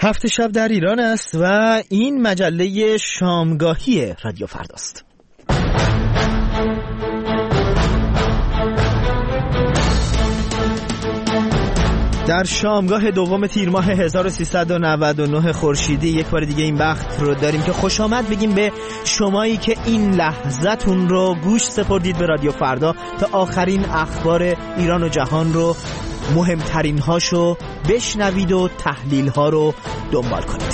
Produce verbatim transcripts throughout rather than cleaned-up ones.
هفت شب در ایران است و این مجله شامگاهی رادیو فرداست. در شامگاه دوم تیر ماه هزار و سیصد و نود و نه خورشیدی یک بار دیگه این وقت رو داریم که خوش آمد بگیم به شمایی که این لحظتون رو گوش سپردید به رادیو فردا تا آخرین اخبار ایران و جهان رو، مهمترین هاشو بشنوید و تحلیل ها رو دنبال کنید.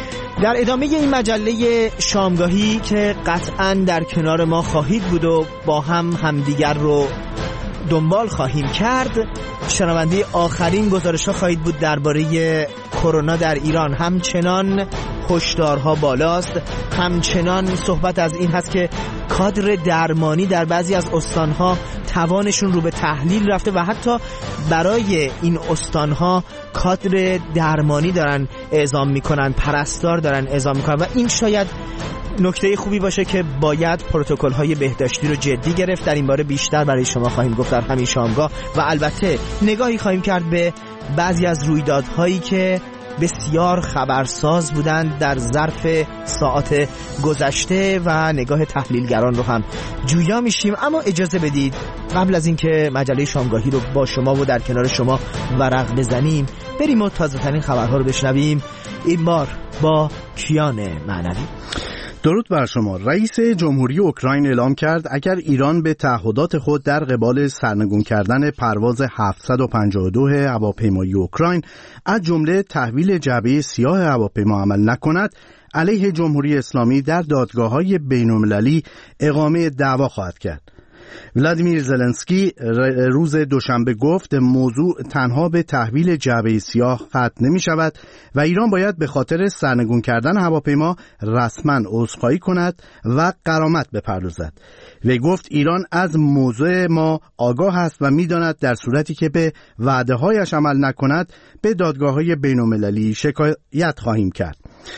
در ادامه این مجله شامگاهی که قطعاً در کنار ما خواهید بود و با هم همدیگر رو دنبال خواهیم کرد، شنونده آخرین گزارش ها خواهید بود درباره کرونا در ایران. همچنان هشدارها بالاست، همچنان صحبت از این هست که کادر درمانی در بعضی از استانها توانشون رو به تحلیل رفته و حتی برای این استانها کادر درمانی دارن اعزام میکنن، پرستار دارن اعزام میکنن و این شاید نکته خوبی باشه که باید پروتکل‌های بهداشتی رو جدی گرفت. در این باره بیشتر برای شما خواهیم گفت در همین شامگاه و البته نگاهی خواهیم کرد به بعضی از رویدادهایی که بسیار خبرساز بودند در ظرف ساعات گذشته و نگاه تحلیلگران رو هم جویا میشیم. اما اجازه بدید قبل از اینکه مجله شامگاهی رو با شما و در کنار شما ورق بزنیم بریم و تازه ترین خبرها رو بشنویم، این بار با کیان معنوی. درود بر شما. رئیس جمهوری اوکراین اعلام کرد اگر ایران به تعهدات خود در قبال سرنگون کردن پرواز هفتصد و پنجاه و دو هواپیمایی اوکراین از جمله تحویل جعبه سیاه هواپیما عمل نکند، علیه جمهوری اسلامی در دادگاه‌های بین‌المللی اقامه دعوا خواهد کرد. ولادیمیر زلنسکی روز دوشنبه گفت موضوع تنها به تحویل جعبه سیاه ختم نمی شود و ایران باید به خاطر سرنگون کردن هواپیما رسما عذرخواهی کند و غرامت بپردازد. و گفت ایران از موضوع ما آگاه است و می داند در صورتی که به وعده هایش عمل نکند به دادگاه های بین المللی شکایت خواهیم کرد.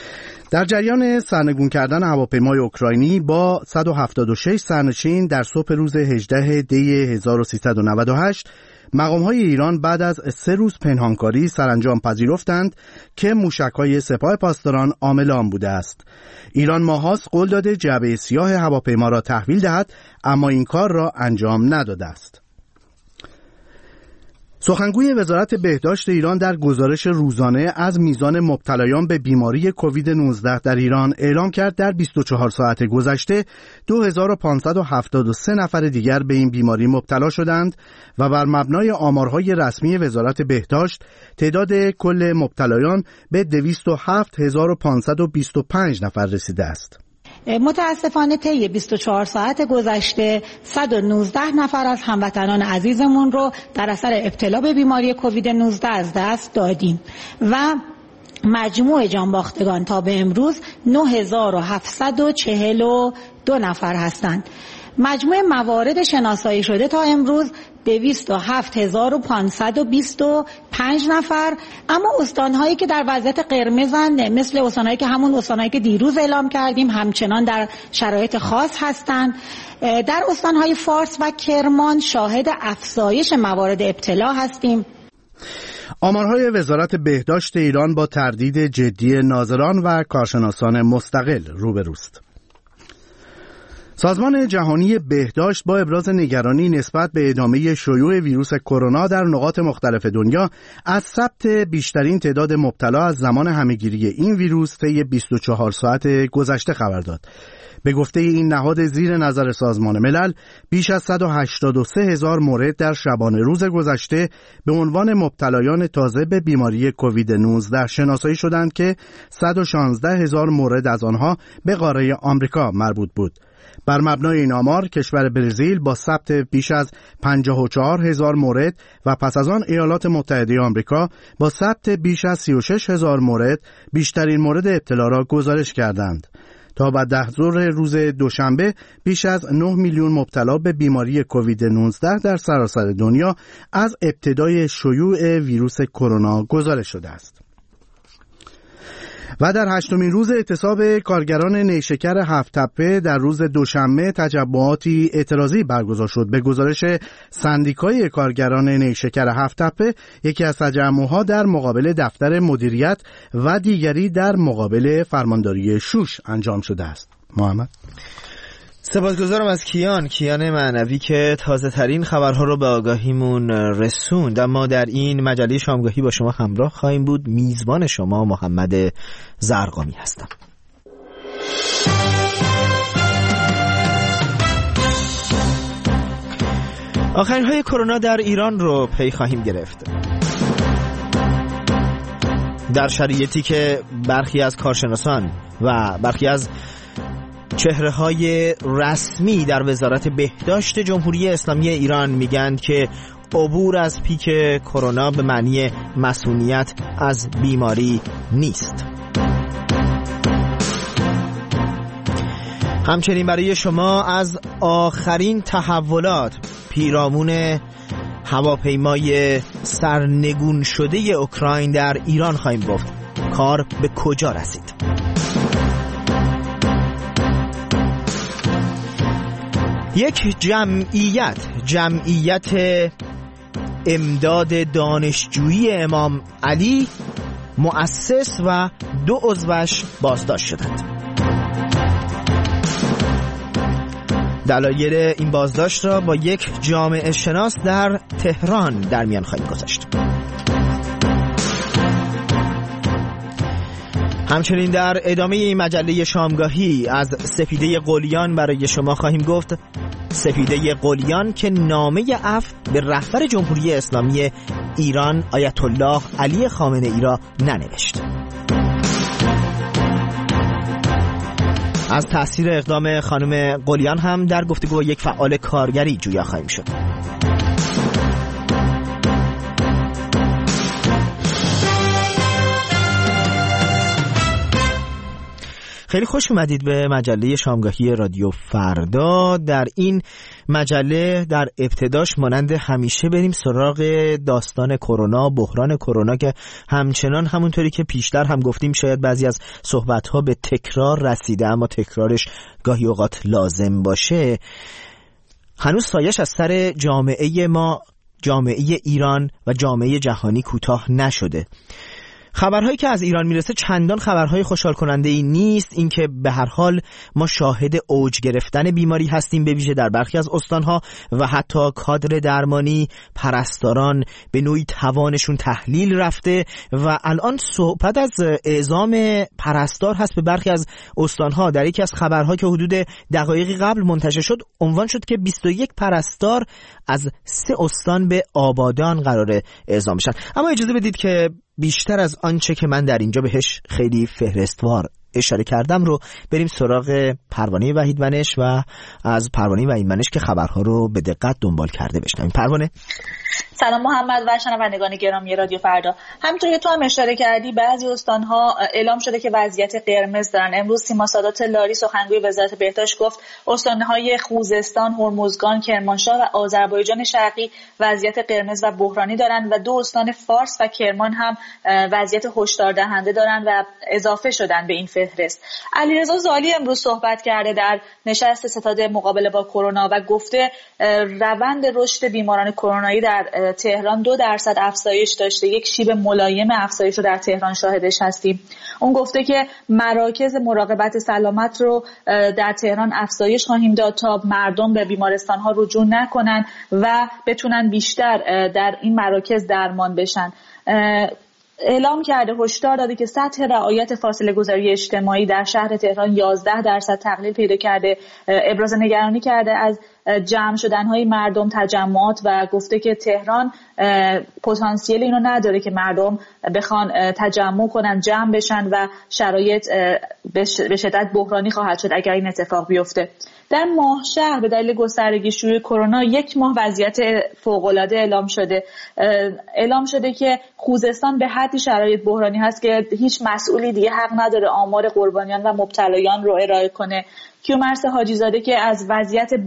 در جریان سرنگون کردن هواپیمای اوکراینی با صد و هفتاد و شش سرنشین در صبح روز هجدهم دی هزار و سیصد و نود و هشت مقام‌های ایران بعد از سه روز پنهانکاری سرانجام پذیرفتند که موشک‌های سپاه پاسداران عامل آن بوده است. ایران ماهاست قول داده جعبه سیاه هواپیما را تحویل دهد، اما این کار را انجام نداده است. سخنگوی وزارت بهداشت ایران در گزارش روزانه از میزان مبتلایان به بیماری کووید نوزده در ایران اعلام کرد در بیست و چهار ساعت گذشته دو هزار و پانصد و هفتاد و سه نفر دیگر به این بیماری مبتلا شدند و بر مبنای آمارهای رسمی وزارت بهداشت تعداد کل مبتلایان به دویست و هفت هزار و پانصد و بیست و پنج نفر رسیده است. متاسفانه طی بیست و چهار ساعت گذشته صد و نوزده نفر از هموطنان عزیزمون رو در اثر ابتلا به بیماری کووید نوزده از دست دادیم و مجموع جانباختگان تا به امروز نه هزار و هفتصد و چهل و دو نفر هستند. مجموع موارد شناسایی شده تا امروز دویست و هفت هزار و پانصد و بیست و پنج نفر، اما استانهایی که در وضعیت قرمزند مثل استانهایی که همون استانهایی که دیروز اعلام کردیم همچنان در شرایط خاص هستند. در استانهای فارس و کرمان شاهد افزایش موارد ابتلا هستیم. آمارهای وزارت بهداشت ایران با تردید جدی ناظران و کارشناسان مستقل روبروست. سازمان جهانی بهداشت با ابراز نگرانی نسبت به ادامه شیوع ویروس کرونا در نقاط مختلف دنیا از ثبت بیشترین تعداد مبتلا از زمان همهگیری این ویروس طی بیست و چهار ساعت گذشته خبر داد. به گفته این نهاد زیر نظر سازمان ملل، بیش از صد و هشتاد و سه هزار مورد در شبانه روز گذشته به عنوان مبتلایان تازه به بیماری کووید نوزده شناسایی شدند که صد و شانزده هزار مورد از آنها به قاره آمریکا مربوط بود. بر مبنای این آمار کشور برزیل با ثبت بیش از پنجاه و چهار هزار مورد و پس از آن ایالات متحده آمریکا با ثبت بیش از سی و شش هزار مورد بیشترین مورد ابتلا را گزارش کردند. تا بعد ده ظهر روز دوشنبه بیش از نه میلیون مبتلا به بیماری کووید نوزده در سراسر دنیا از ابتدای شیوع ویروس کرونا گزارش شده است. و در هشتمین روز اعتصاب کارگران نیشکر هفت تپه در روز دوشنبه تجمعاتی اعتراضی برگزار شد. به گزارش سندیکای کارگران نیشکر هفت تپه، یکی از تجمعها در مقابل دفتر مدیریت و دیگری در مقابل فرمانداری شوش انجام شده است. محمد، سپاسگزارم از کیان کیان معنوی که تازه ترین خبرها رو به آگاهیمون رسوند. اما در این مجله شامگاهی با شما همراه خواهیم بود. میزبان شما محمد زرقامی هستم. آخرین های کرونا در ایران رو پی خواهیم گرفت. در شرایطی که برخی از کارشناسان و برخی از چهره‌های رسمی در وزارت بهداشت جمهوری اسلامی ایران میگند که عبور از پیک کرونا به معنی مسئولیت از بیماری نیست. همچنین برای شما از آخرین تحولات پیرامون هواپیمای سرنگون شده اوکراین در ایران خواهیم گفت. کار به کجا رسید؟ یک جمعیت جمعیت امداد دانشجویی امام علی مؤسس و دو عضوش بازداشت شدند. دلایل این بازداشت را با یک جامعه شناس در تهران در میان خواهیم گذاشت. همچنین در ادامه این مجله شامگاهی از سپیده قلیان برای شما خواهیم گفت. سپیده قلیان که نامه عفو به رهبر جمهوری اسلامی ایران آیت الله علی خامنه ای را ننوشت. از تأثیر اقدام خانم قلیان هم در گفتگو با یک فعال کارگری جویا خواهیم شد. خیلی خوش اومدید به مجله شامگاهی رادیو فردا. در این مجله در ابتداش مانند همیشه بریم سراغ داستان کرونا، بحران کرونا که همچنان همونطوری که پیشتر هم گفتیم شاید بعضی از صحبت‌ها به تکرار رسیده، اما تکرارش گاهی اوقات لازم باشه. هنوز سایش از سر جامعه ما، جامعه ایران و جامعه جهانی کوتاه نشده. خبرهایی که از ایران میرسه چندان خبرهای خوشحال کننده ای نیست. اینکه به هر حال ما شاهد اوج گرفتن بیماری هستیم، به ویژه در برخی از استانها و حتی کادر درمانی، پرستاران به نوعی توانشون تحلیل رفته و الان صحبت از اعزام پرستار هست به برخی از استانها. در یکی از خبرها که حدود دقایقی قبل منتشر شد عنوان شد که بیست و یک پرستار از سه استان به آبادان قراره اعزام بشن. اما اجازه بدید که بیشتر از آنچه که من در اینجا بهش خیلی فهرستوار اشاره کردم رو بریم سراغ پروانه وحیدمنش و از پروانه وحیدمنش که خبرها رو به دقت دنبال کرده بشنویم. پروانه. سلام محمد و شنوندگان گرامی رادیو فردا. همونطور که تو هم اشاره کردی بعضی استان‌ها اعلام شده که وضعیت قرمز دارن. امروز سیما سادات لاری سخنگوی وزارت بهداشت گفت استان‌های خوزستان، هرمزگان، کرمانشاه و آذربایجان شرقی وضعیت قرمز و بحرانی دارن و دو استان فارس و کرمان هم وضعیت هشدار دهنده دارن و اضافه شدن به این فهرست. علیرضا زالی امروز صحبت کرده در نشست ستاد مقابله با کرونا و گفته روند رشد بیماران کرونایی در تهران دو درصد افزایش داشته. یک شیب ملایم افزایش رو در تهران شاهدش هستیم. اون گفته که مراکز مراقبت سلامت رو در تهران افزایش خواهیم داد تا مردم به بیمارستان ها رجوع نکنن و بتونن بیشتر در این مراکز درمان بشن. اعلام کرده، هشدار داده که سطح رعایت فاصله گذاری اجتماعی در شهر تهران یازده درصد تقلیل پیدا کرده. ابراز نگرانی کرده از جمع شدن‌های مردم، تجمعات و گفته که تهران پتانسیل اینو نداره که مردم بخوان تجمع کنن، جمع بشن و شرایط به شدت بحرانی خواهد شد اگر این اتفاق بیفته. در ماهشهر به دلیل گستردگی شیوع کرونا یک ماه وضعیت فوق‌العاده اعلام شده. اعلام شده که خوزستان به حدی شرایط بحرانی هست که هیچ مسئولی دیگه حق نداره آمار قربانیان و مبتلایان رو ارائه کنه. کیومرث حاجی‌زاده که از وضعیت بحران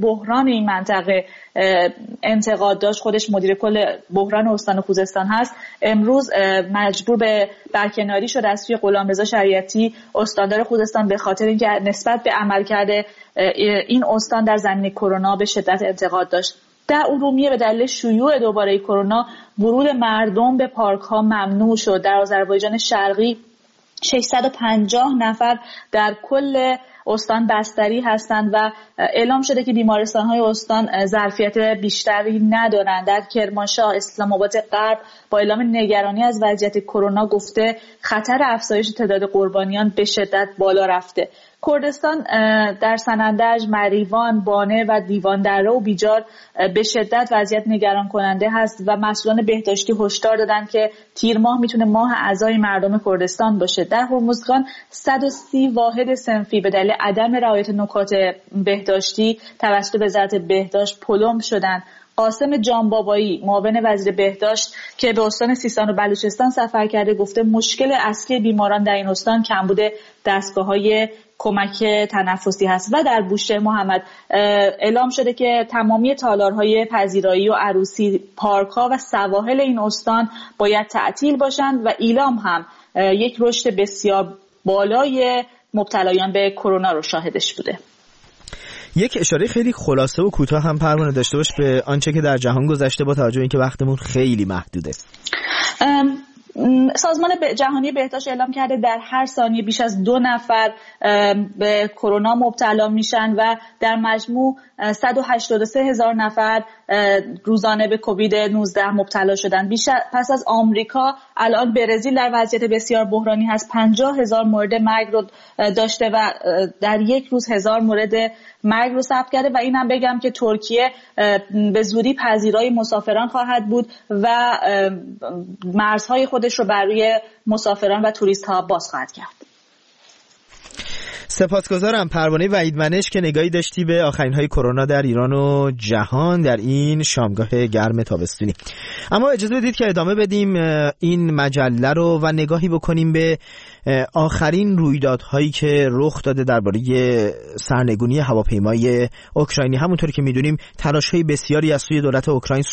بحران این منطقه انتقاد داشت، خودش مدیر کل بحران استان خوزستان هست، امروز مجبور به برکناری شد از سوی غلامرضا شریعتی استاندار خوزستان به خاطر اینکه نسبت به عملکرد این استان در زمینه کرونا به شدت انتقاد داشت. در ارومیه به دلیل شیوع دوباره کرونا ورود مردم به پارک ها ممنوع شد. در آذربایجان شرقی ششصد و پنجاه نفر در کل استان بستری هستند و اعلام شده که بیمارستان‌های استان ظرفیت بیشتری ندارند. در کرمانشاه اسلام آباد غرب با اعلام نگرانی از وضعیت کرونا گفته خطر افزایش تعداد قربانیان به شدت بالا رفته. کردستان در سنندج، مریوان، بانه و دیوان دره و بیجار به شدت وضعیت نگران کننده هست و مسئولان بهداشتی هشدار دادند که تیر ماه میتونه ماه عزای مردم کردستان باشه. در هرمزگان صد و سی واحد صنفی به دلیل عدم رعایت نکات بهداشتی توسط وزارت بهداشت پلم شدند. قاسم جانبابایی معاون وزیر بهداشت که به استان سیستان و بلوچستان سفر کرده گفته مشکل اصلی بیماران در این استان کمبود دستگاه‌های کمک تنفسی هست. و در بوشهر محمد اعلام شده که تمامی تالارهای پذیرایی و عروسی، پارک‌ها و سواحل این استان باید تعطیل باشند و ایلام هم یک رشد بسیار بالای مبتلایان به کرونا رو شاهدش بوده. یک اشاره خیلی خلاصه و کوتاه هم پروانه داشته باش به آنچه که در جهان گذشته با توجه به اینکه وقتمون خیلی محدوده. سازمان جهانی بهداشت اعلام کرده در هر ثانیه بیش از دو نفر به کرونا مبتلا میشن و در مجموع صد و هشتاد و سه هزار نفر روزانه به کووید نوزده مبتلا شدن. بیشتر پس از آمریکا الان برزیل در وضعیت بسیار بحرانی هست، پنجاه هزار مورد مرگ رو داشته و در یک روز هزار مورد مرگ رو ثبت کرده. و اینم بگم که ترکیه به زودی پذیرای مسافران خواهد بود و مرزهای خودش رو برای مسافران و توریست ها باز خواهد کرد. سپاسگزارم پروانه وحیدمنش که نگاهی داشتی به آخرین های کرونا در ایران و جهان در این شامگاه گرم تابستونی. اما اجازه بدید که ادامه بدیم این مجله رو و نگاهی بکنیم به آخرین رویدادهایی که رخ داده درباره سرنگونی هواپیمای اوکراینی. همونطور که میدونیم تلاش‌های بسیاری از سوی دولت اوکراین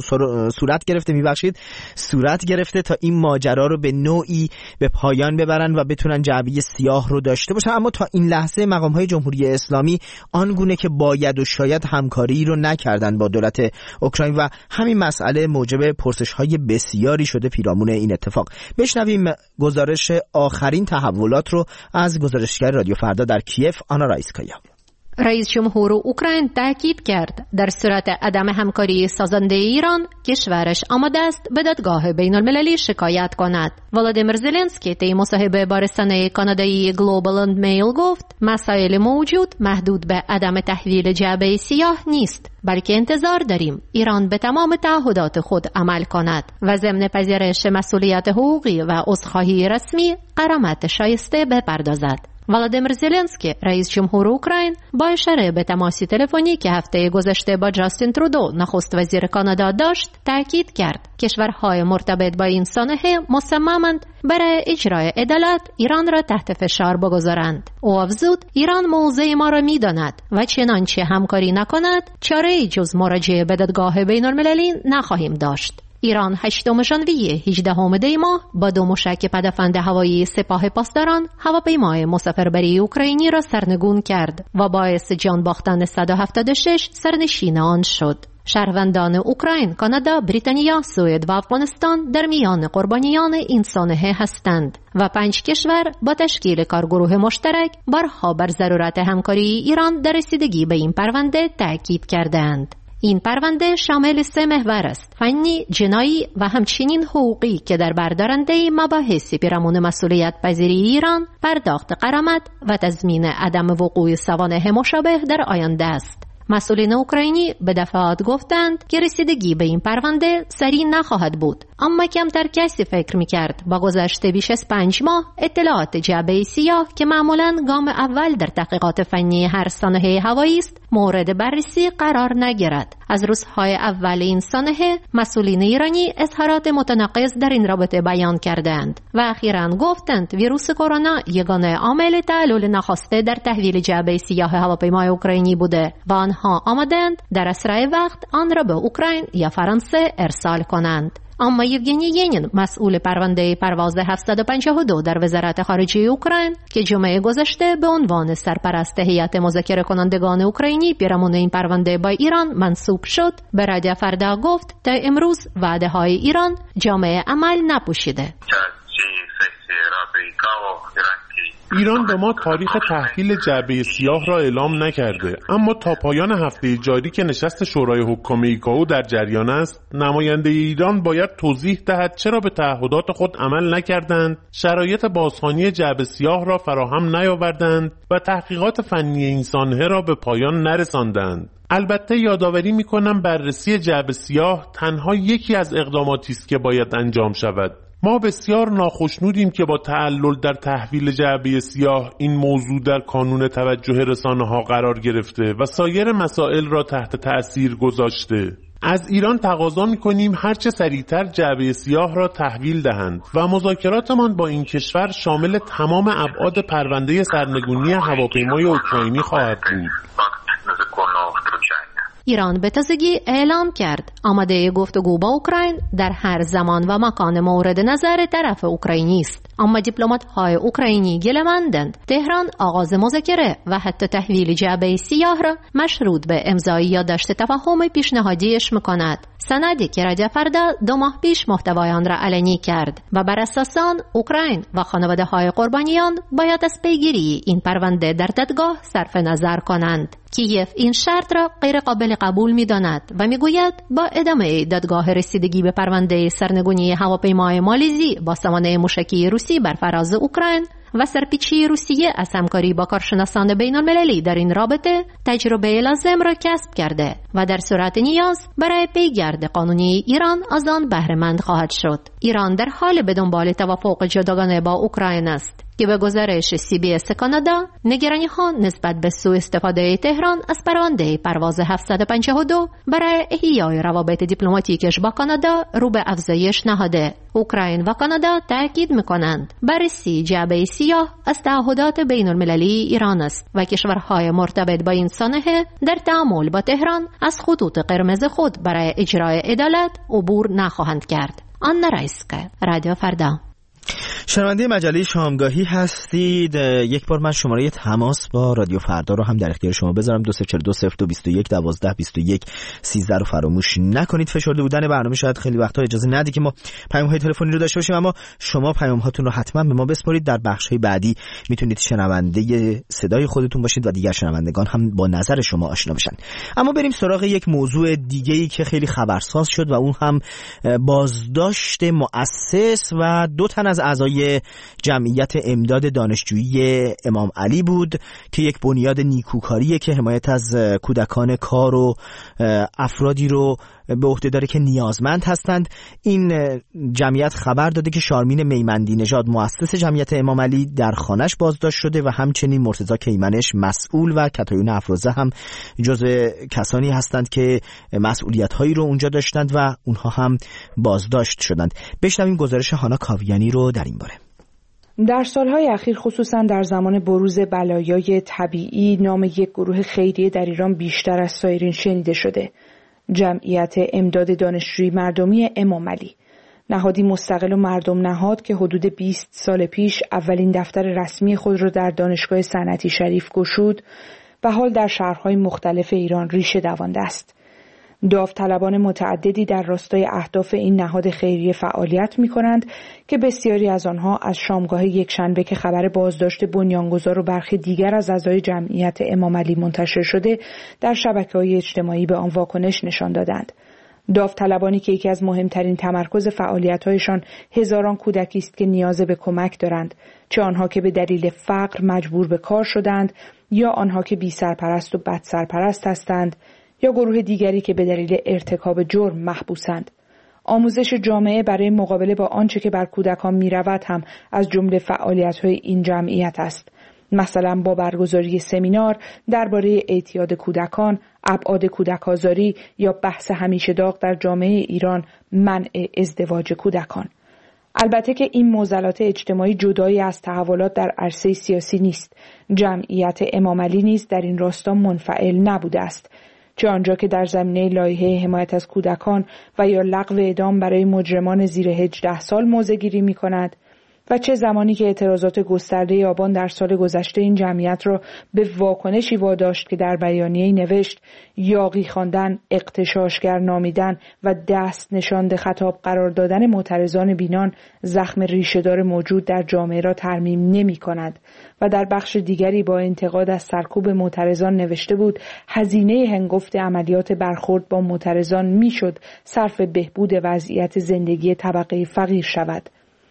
صورت گرفته میبخشید صورت گرفته تا این ماجرا رو به نوعی به پایان ببرن و بتونن جعبه سیاه رو داشته باشن. اما تا این لحظه مقام‌های جمهوری اسلامی آنگونه که باید و شاید همکاری رو نکردن با دولت اوکراین و همین مسئله موجب پرسش‌های بسیاری شده پیرامون این اتفاق. بشنویم گزارش آخرین تحولات رو از گزارشگر رادیو فردا در کیف آنا رایسکایا. رئیس جمهور اوکراین تاکید کرد در صورت عدم همکاری سازنده ایران کشورش آماده است به دادگاه بین المللی شکایت کند. ولادیمیر زلنسکی طی مصاحبه با رسانه کانادایی گلوبال اند میل گفت مسائل موجود محدود به عدم تحویل جعبه سیاه نیست، بلکه انتظار داریم ایران به تمام تعهدات خود عمل کند و ضمن پذیرش مسئولیت حقوقی و عذرخواهی رسمی غرامت شایسته بپردازد. ولادیمیر زلنسکی رئیس جمهور اوکراین با اشاره به تماسی تلفنی که هفته گذشته با جاستین ترودو نخست وزیر کانادا داشت تاکید کرد کشورهای مرتبط با این سانحه مصممند برای اجرای عدالت ایران را تحت فشار بگذارند. او افزود ایران موضع ما را می‌داند و چنانچه همکاری نکند چاره‌ای جز مراجعه به دادگاه بین‌المللی نخواهیم داشت. ایران هشتم ژانویه هجدهم دی ماه با دو موشک پدافند هوایی سپاه پاسداران هواپیمای مسافربری اوکراینی را سرنگون کرد و باعث جان باختن صد و هفتاد و شش سرنشین آن شد. شهروندان اوکراین، کانادا، بریتانیا، سوئد و افغانستان در میان قربانیان این سانحه هستند و پنج کشور با تشکیل کارگروه مشترک بارها بر ضرورت همکاری ایران در رسیدگی به این پرونده تاکید کردند. این پرونده شامل سه محور است: فنی، جنایی و همچنین حقوقی که در بردارنده مباحث پیرامون مسئولیت پذیری ایران، پرداخت غرامت و تضمین عدم وقوع سوانح مشابه در آینده است. مسئولین اوکراینی به دفعات گفتند که رسیدگی به این پرونده سریع نخواهد بود، اما کمتر کسی فکر می‌کرد با گذشت بیش از پنج ماه اطلاعات جعبه سیاه که معمولاً گام اول در تحقیقات فنی هر سانحه هوایی است مورد بررسی قرار نگیرد. از روزهای اول این سانحه مسئولین ایرانی اظهارات متناقض در این رابطه بیان کردند و اخیراً گفتند ویروس کرونا یگانه عامل تعلل ناخواسته در تحویل جعبه سیاه هواپیمای اوکراینی بوده و آنها آمادند در اسرع وقت آن را به اوکراین یا فرانسه ارسال کنند. اما یوگنی ینین مسئول پرونده پرواز هفتصد و پنجاه و دو در وزارت خارجه اوکراین که جمعه گذشته به عنوان سرپرست هیئت مذاکره کنندگان اوکراینی پیرامون این پرونده با ایران منصوب شد، به رادیو فردا گفت تا امروز وعده های ایران جامعه عمل نپوشیده. ایران به ما تاریخ تحویل جعبه سیاه را اعلام نکرده، اما تا پایان هفته جاری که نشست شورای حکام ایکائو در جریان است، نماینده ایران باید توضیح دهد چرا به تعهدات خود عمل نکردند، شرایط بازخوانی جعبه سیاه را فراهم نیاوردند و تحقیقات فنی این سانحه را به پایان نرساندند. البته یادآوری می‌کنم بررسی جعبه سیاه تنها یکی از اقداماتی است که باید انجام شود. ما بسیار ناخشنودیم که با تعلل در تحویل جعبه سیاه این موضوع در کانون توجه رسانه‌ها قرار گرفته و سایر مسائل را تحت تأثیر گذاشته. از ایران تقاضا می‌کنیم هرچه سریعتر جعبه سیاه را تحویل دهند و مذاکراتمان با این کشور شامل تمام ابعاد پرونده سرنگونی هواپیمای اوکراینی خواهد بود. ایران به تازگی اعلام کرد آماده گفتگو با اوکراین در هر زمان و مکان مورد نظر طرف اوکراینی است. اما دیپلمات‌های اوکراینی گله‌مندند تهران آغاز مذاکره و حتی تحویل جعبه سیاه را مشروط به امضای یادداشت تفاهم پیشنهادیش می‌کند. سندی که رادیو فردا دو ماه پیش محتوای آن را علنی کرد و بر اساس آن اوکراین و خانواده‌های قربانیان باید از پیگیری این پرونده در دادگاه صرف نظر کنند. کیف این شرط را غیر قابل قبول می‌داند و می‌گوید با ادامه دادگاه رسیدگی به پرونده سرنگونی هواپیمای مالزی با سامانه موشکی روسی بر فراز اوکراین و سرپیچی روسیه از همکاری با کارشناسان بین‌المللی در این رابطه تجربه لازم را کسب کرده و در صورت نیاز برای پیگرد قانونی ایران از آن بهره مند خواهد شد. ایران در حال به دنبال توافق جداگانه با اوکراین است که به گزارش سی بی اس کانادا نگرانی‌ها نسبت به سوء استفاده تهران از پرونده پرواز هفتصد و پنجاه و دو برای احیای روابط دیپلماتیکش با کانادا رو به افزایش نهاده. اوکراین و کانادا تاکید می‌کنند بررسی جعبه سیاه از تعهدات بین‌المللی ایران است و کشورهای مرتبط با این سانحه در تعامل با تهران از خطوط قرمز خود برای اجرای عدالت عبور نخواهند کرد. آنا رایسکا، رادیو فردا. شنونده مجله شامگاهی هستید. یک بار من شماره تماس با رادیو فردا رو هم در اختیار شما بذارم. دو صفر چهار دو صفر دو بیست و یک دوازده بیست و یک سیزده رو فراموش نکنید. فشرده بودن برنامه شاید خیلی وقتا اجازه نده که ما پیام‌های تلفنی رو داشته باشیم، اما شما پیام‌هاتون رو حتما به ما بسپارید. در بخش‌های بعدی میتونید شنونده صدای خودتون باشید و دیگر شنوندگان هم با نظر شما آشنا بشن. اما بریم سراغ یک موضوع دیگه‌ای که خیلی خبرساز شد و اون هم بازداشت مؤسس و دو تن از اعضای جمعیت امداد دانشجویی امام علی بود که یک بنیاد نیکوکاریه که حمایت از کودکان کار و افرادی رو به عهده داره که نیازمند هستند. این جمعیت خبر داده که شارمین میمندی نژاد مؤسس جمعیت امام علی در خانش بازداشت شده و همچنین مرتضی کیمنش مسئول و کتایون افروزه هم جزو کسانی هستند که مسئولیت هایی رو اونجا داشتند و اونها هم بازداشت شدند. بشنویم گزارش هانا کاویانی رو در این باره. در سالهای اخیر خصوصا در زمان بروز بلایای طبیعی نام یک گروه خیریه در ایران بیشتر از سایرین شنیده شده. جمعیت امداد دانشجویی مردمی امام علی، نهادی مستقل و مردم نهاد که حدود بیست سال پیش اولین دفتر رسمی خود را در دانشگاه صنعتی شریف گشود و حال در شهرهای مختلف ایران ریشه دوانده است. داوطلبان متعددی در راستای اهداف این نهاد خیریه فعالیت می کنند که بسیاری از آنها از شامگاه یکشنبه که خبر بازداشت بنیانگذار و برخی دیگر از اعضای جمعیت امام علی منتشر شده در شبکه‌های اجتماعی به آن واکنش نشان دادند. داوطلبانی که یکی از مهمترین تمرکز فعالیت‌هایشان هزاران کودکی است که نیاز به کمک دارند، چه آنها که به دلیل فقر مجبور به کار شدند یا آنها که بی سرپرست و بد سرپرست هستند یا گروه دیگری که به دلیل ارتکاب جرم محبوسند. آموزش جامعه برای مقابله با آنچه که بر کودکان می‌رود هم از جمله فعالیت‌های این جمعیت است. مثلا با برگزاری سمینار درباره اعتیاد کودکان، ابعاد کودک آزاری یا بحث همیشه داغ در جامعه ایران منع ازدواج کودکان. البته که این معضلات اجتماعی جدایی از تحولات در عرصه سیاسی نیست. جمعیت امام علی نیز در این راستا منفعل نبوده است. چه آنجا که در زمینه لایحه حمایت از کودکان و یا لغو اعدام برای مجرمان زیر هجده سال موضع‌گیری می‌کند و چه زمانی که اعتراضات گسترده آبان در سال گذشته این جمعیت را به واکنشی واداشت که در بیانیه‌ای نوشت یاغی خواندن، اغتشاشگر نامیدن و دست نشانده خطاب قرار دادن معترضان بینان زخم ریشه‌دار موجود در جامعه را ترمیم نمی‌کند و در بخش دیگری با انتقاد از سرکوب معترضان نوشته بود هزینه هنگفت عملیات برخورد با معترضان میشد صرف بهبود وضعیت زندگی طبقه فقیر شود.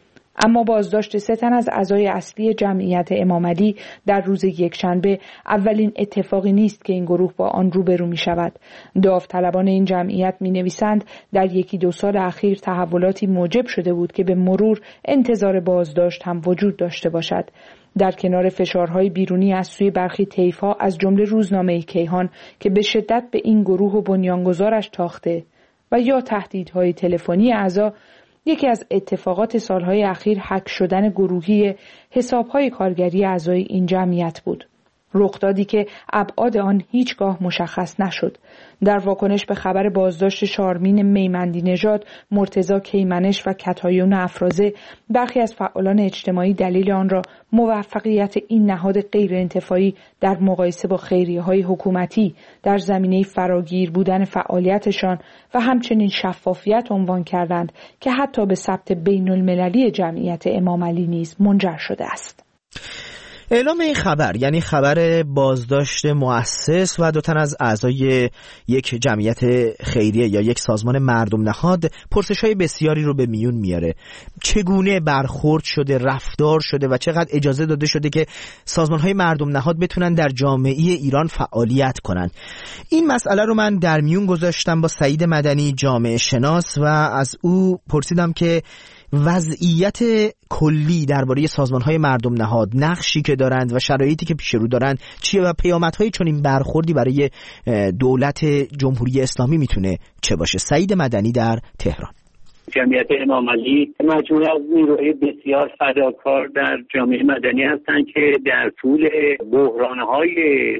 اما بازداشت سه تن از اعضای اصلی جمعیت امام علی در روز یکشنبه اولین اتفاقی نیست که این گروه با آن روبرو می شود. داوطلبان این جمعیت می نویسند در یکی دو سال اخیر تحولاتی موجب شده بود که به مرور انتظار بازداشت هم وجود داشته باشد. در کنار فشارهای بیرونی از سوی برخی طیف‌ها از جمله روزنامه کیهان که به شدت به این گروه و بنیانگذارش تاخته و یا تهدیدهای تلفنی اعضا، یکی از اتفاقات سالهای اخیر هک شدن گروهی حسابهای کارگری اعضای این جمعیت بود. رخدادی که ابعاد آن هیچگاه مشخص نشد. در واکنش به خبر بازداشت شارمین میمندی نژاد، مرتضی کیمنش و کتایون افرازه، برخی از فعالان اجتماعی دلیل آن را موفقیت این نهاد غیر انتفاعی در مقایسه با خیریه‌های حکومتی در زمینه فراگیر بودن فعالیتشان و همچنین شفافیت عنوان کردند که حتی به ثبت بین المللی جمعیت امام علی نیز منجر شده است. اعلام این خبر، یعنی خبر بازداشت مؤسس و دو تن از اعضای یک جمعیت خیریه یا یک سازمان مردم نهاد، پرسش‌های بسیاری رو به میون میاره. چگونه برخورد شده، رفتار شده و چقدر اجازه داده شده که سازمان‌های مردم نهاد بتونن در جامعه ایران فعالیت کنن؟ این مسئله رو من در میون گذاشتم با سعید مدنی، جامعه شناس، و از او پرسیدم که وضعیت کلی درباره سازمان‌های مردم نهاد، نقشی که دارند و شرایطی که پیش رو دارند چیه و پیامدهای چون این برخوردی برای دولت جمهوری اسلامی میتونه چه باشه. سعید مدنی در تهران. جمعیت امام علی مجموعه از نیروهای بسیار فداکار در جامعه مدنی هستند که در طول بحران‌های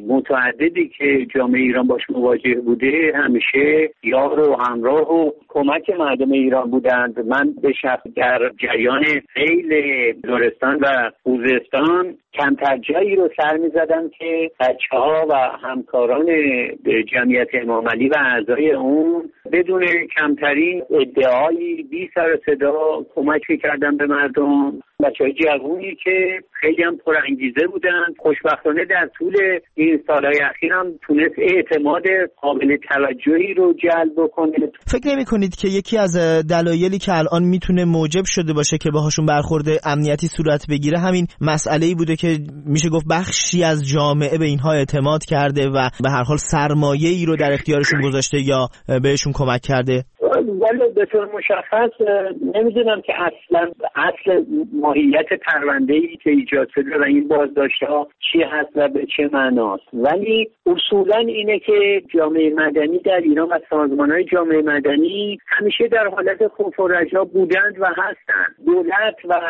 متعددی که جامعه ایران باش مواجه بوده همیشه یار و همراه و کمک مردم ایران بودند. من به شخص در جریان خیل لرستان و خوزستان کمتر جایی رو سر می‌زدم که بچه‌ها و همکاران جمعیت امام علی و اعضای اون بدون کمترین ادعایی بی سر صدا کمک می‌کردن به مردم. بچه‌های جوونی که خیلی هم پرانگیزه بودند. خوشبختانه در طول این سالهای اخیر هم تونست اعتماد قابل توجهی رو جلب بکنه. فکر نمی‌کنید که یکی از دلایلی که الان میتونه موجب شده باشه که باهاشون برخورد امنیتی صورت بگیره همین مسئله‌ای بوده که میشه گفت بخشی از جامعه به اینها اعتماد کرده و به هر حال سرمایه‌ای رو در اختیارشون گذاشته یا بهشون کمک کرده؟ ولی به طور مشخص نمیدونم که اصلا اصل ماهیت پرونده‌ای که ایجاد شده و این بازداشت‌ها چی هست و به چه معناست، ولی اصولا اینه که جامعه مدنی در ایران و سازمان‌های جامعه مدنی همیشه در حالت خوف و رجا بودند و هستند. دولت و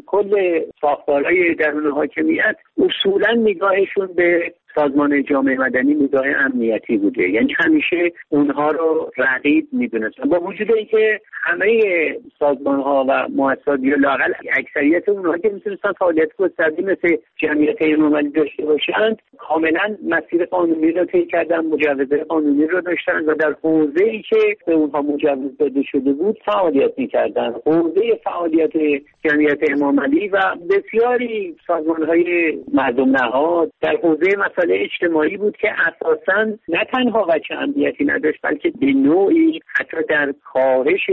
کل ساختارهای درون حاکمیت اصولا نگاهشون به سازمان جامعه مدنی نگاه امنیتی بوده، یعنی همیشه اونها رو رقیب میدونستن، با وجود اینکه همه سازمان‌ها و مؤسسات یا لااقل اکثریت اونها که میتونستن فعالیت گسترده مثل جمعیت امام علی داشته باشند کاملا مسیر قانونی رو طی کردن، مجوز قانونی رو داشتن و در حوزه‌ای که به اونها مجوز داده شده بود فعالیت میکردن. حوزه فعالیت جمعیت امام علی و بسیاری سازمان‌های مردم نهاد در حوزه مثلا مسئله اجتماعی بود که اساساً نه تنها وجه امنیتی نداشت، بلکه به نوعی حتی در کاهش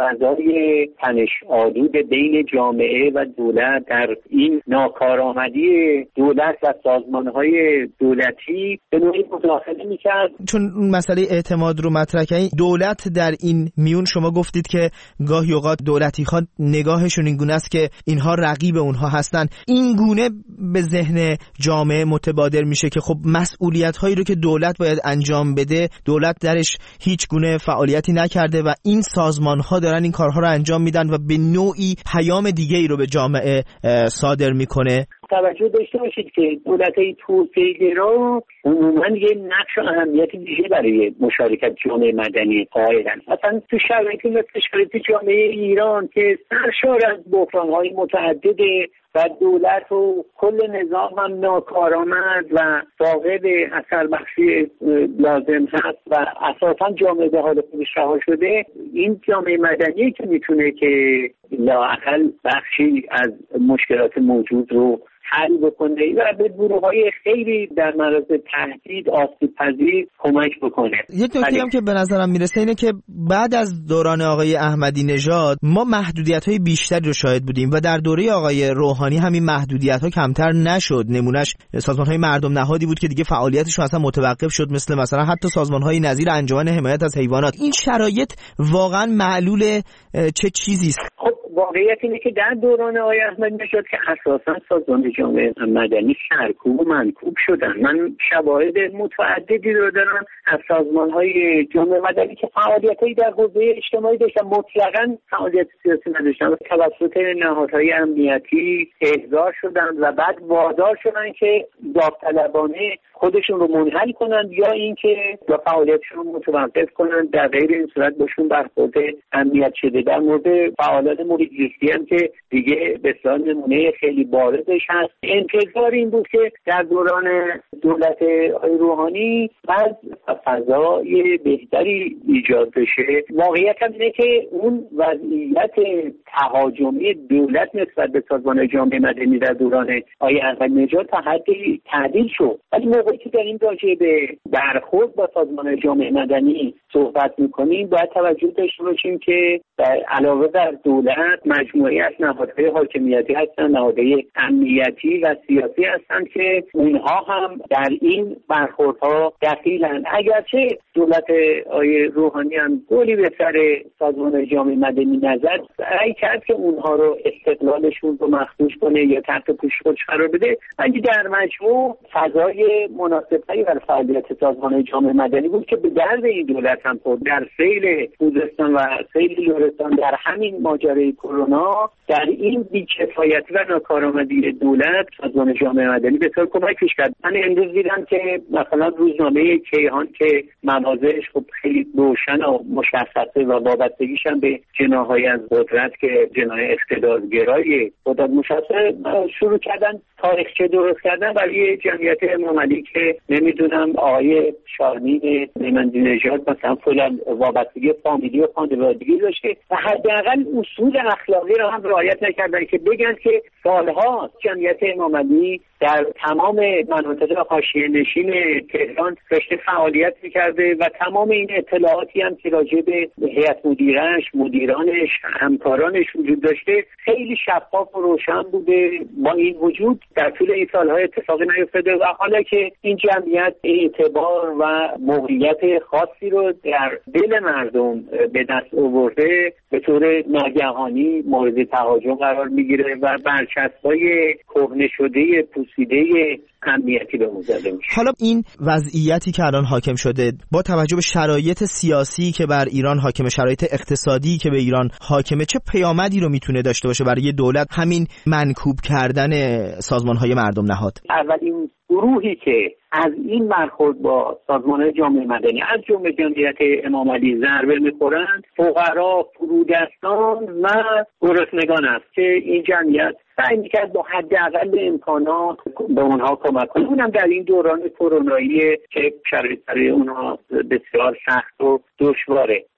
فضای تنش‌آلود بین جامعه و دولت، در این ناکارآمدی دولت و سازمان‌های دولتی به نوعی مداخله می‌کرد. چون مسئله اعتماد رو مطرح کردین، دولت در این میون شما گفتید که گاهی اوقات دولتی‌ها نگاهشون این گونه است که اینها رقیب اونها هستن. این گونه به ذهن جامعه متبادر میشه که خب مسئولیت‌هایی رو که دولت باید انجام بده، دولت درش هیچ گونه فعالیتی نکرده و این سازمان‌ها دارن این کارها رو انجام میدن و به نوعی پیام دیگه‌ای رو به جامعه صادر میکنه. توجه داشته باشید که دولت‌های توسعه‌گرا عموماً یه نقش و اهمیت ویژه برای مشارکت جامعه مدنی قائلند. مثلا تو شرایطی مثل شرایط جامعه ایران که سرشار از بحران‌های متعدده و دولت و کل نظام هم ناکارآمد و فاقد اثر بخشی لازم هست و اساساً جامعه به حال خودش رها شده، این جامعه مدنی که میتونه که لااقل بخشی از مشکلات موجود رو حل بکنه و به گروه‌های خیلی در معرض تهدید آسیب پذیر کمک بکنه. یک نکته هم که به نظرم میرسه اینه که بعد از دوران آقای احمدی نژاد ما محدودیت‌های بیشتری رو شاهد بودیم و در دوره آقای روحانی همین محدودیت‌ها کمتر نشد. نمونهش سازمان‌های مردم نهادی بود که دیگه فعالیتشون اصلا متوقف شد، مثل مثلا حتی سازمان‌های نظیر انجمن حمایت از حیوانات. این شرایط واقعا معلول چه چیزی است؟ خب واقعیت اینه که در دوران آقای احمدی نژاد که اساساً سازمان جامعه مدنی سرکوب و منکوب شدن. من شواهد متعددی رو دارم از سازمان‌های جامعه مدنی که فعالیت‌هایی در حوزه اجتماعی داشتن، مطلقاً فعالیت سیاسی نداشتن، توسط نهادهای امنیتی احضار شدن و بعد وادار شدن که داوطلبانه خودشون رو منحل کنن یا اینکه با فعالیتشون رو متوقف کنن. در غیر این صورت بهشون برخورد امنیت شده. در مورد فعالان محیط زیستی هم که دیگه به اصطلاح نمونه خیلی بارزش هست. انتظار این بود که در دوران دولت آقای روحانی بعد فضای بهتری ایجاد بشه. واقعیت هم اینه که اون وضعیت تهاجمی دولت نسبت به سازمان جامعه مدنی در دوران آقای احمدی نژاد تا حدی تعدیل شد. ولی موقعی که داریم راجع به برخورد با سازمان جامعه مدنی صحبت میکنیم باید توجه داشته باشیم که علاوه بر دولت مجموعی از نهادهای حاکمیتی هستن، نهادهای امنیتی و سیاسی هستن که اونها هم در این برخوردها دخیلن. اگرچه دولت آقای روحانی هم گلی به سر سازمان جامعه مدنی نزد، سعی کرد که اونها رو استقلالشون رو مخدوش کنه یا تحت پوشش خودش قرار بده، ولی در مجموع فضای مناسبی برای فعالیت سازمان جامعه مدنی بود که به درد این دولت هم خورد. در سیل خوزستان و سیل لرستان، در همین ماجرای کرونا، در این بی‌کفایتی و ناکارآمدی دولت سازمان جامعه مدنی به طور کمکش کرد. من امروز دیدم که مثلا روزنامه کیهان که موازهش خب خیلی روشن و مشخصه و وابستگیش هم به جناح‌های از قدرت که جناح اقتدارگرای قدرت مشخصه شروع کردن تاریخچه درست کردن برای جمعیت امام علی که نمیدونم آقای شارمین نعمتی نژاد مثلا فلان وابستگی فامیلی و خانوادگی داشته و حداقل اصول اخلاقی رو هم رعایت نکردن که بگن که سالها جمعیت امام علی در تمام مناطق حاشیه نشین تهران داشته فعالیت می‌کرده و تمام این اطلاعاتی هم که راجع به هیئت مدیرش، مدیرانش، همکارانش وجود داشته خیلی شفاف و روشن بوده. با این وجود در طول این سال‌ها اتفاقی نیفتاده و حالا که این جمعیت اعتبار و موقعیت خاصی رو در دل مردم به دست آورده، به طور ناگهانی مورد تهاجم قرار میگیره و برچسب‌های کهنه شده پوسیده امنیتی به موزه میشه. حالا این وضعیتی که الان حاکم شده با توجه به شرایط سیاسی که بر ایران حاکمه، شرایط اقتصادی که به ایران حاکمه، چه پیامدی رو میتونه داشته باشه برای دولت همین منکوب کردن سازمان‌های مردم نهاد؟ اولین گروهی که از این برخورد با سازمان جامعه مدنی از جمله جمعیت امام علی ضربه میخورند فقرا، فرودستان و گرسنگان است که این جمعیت سعی میکرد با حداقل امکانات به اونها کمک کنه. اونم در این دوران کرونایی که شرایط برای اونها بسیار سخت و دشواره.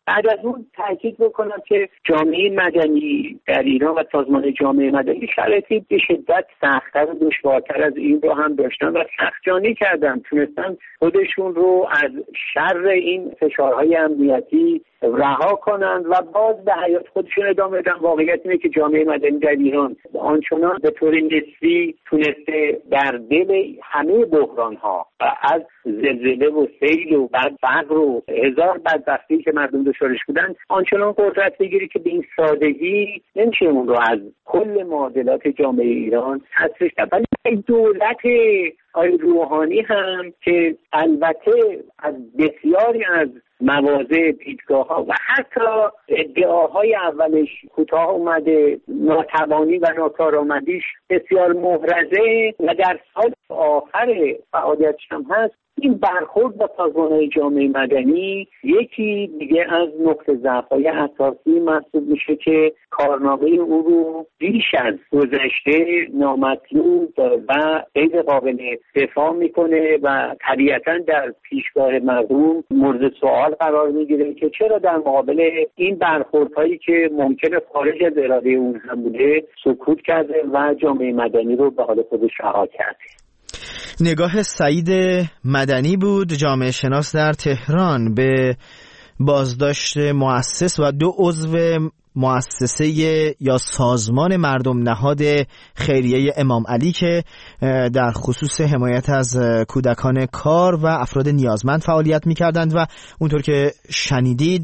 بعد از اون تاکید بکنم که جامعه مدنی در ایران و سازمان جامعه مدنی شرایطی به شدت سخت‌تر و دشوارتر از این رو هم داشتن و سخت‌جانی کردن، تونستن خودشون رو از شر این فشارهای امنیتی رها کنند و باز به حیات خودشون ادامه بدن. واقعیت اینه که جامعه مدنی در ایران آنچنان به طور نسبی تونسته در دل همه بحران‌ها و از زلزله و سیل و بعد فقر و هزار بدبختی که مردم دچارش بودن آنچنان قدرت بگیری که به این سادگی نمیشه اون رو از کل معادلات جامعه ایران حذفش کرد. ولی دولت آقای روحانی هم که البته از بسیاری از مواضع دیدگاه‌ها و حتی ادعاهای اولش کوتاه اومده، ناتوانی و ناکارآمدیش بسیار محرزه و در سال آخر فعالیتش هم هست، این برخورد با سازمان‌های جامعه مدنی یکی دیگه از نقطه ضعف‌های اساسی محسوب میشه که کارنامه او رو بیش از گذشته نامطلوب و غیر قابل دفاع میکنه و طبیعتاً در پیشگاه مردم مورد سوال قرار میگیره که چرا در مقابل این برخوردهایی که ممکنه خارج از اراده اون هم بوده سکوت کرده و جامعه مدنی رو به حال خودش رها کرده. نگاه سعید مدنی بود، جامعه شناس در تهران، به بازداشت مؤسس و دو عضو مؤسسه یا سازمان مردم نهاد خیریه امام علی که در خصوص حمایت از کودکان کار و افراد نیازمند فعالیت می‌کردند و اونطور که شنیدید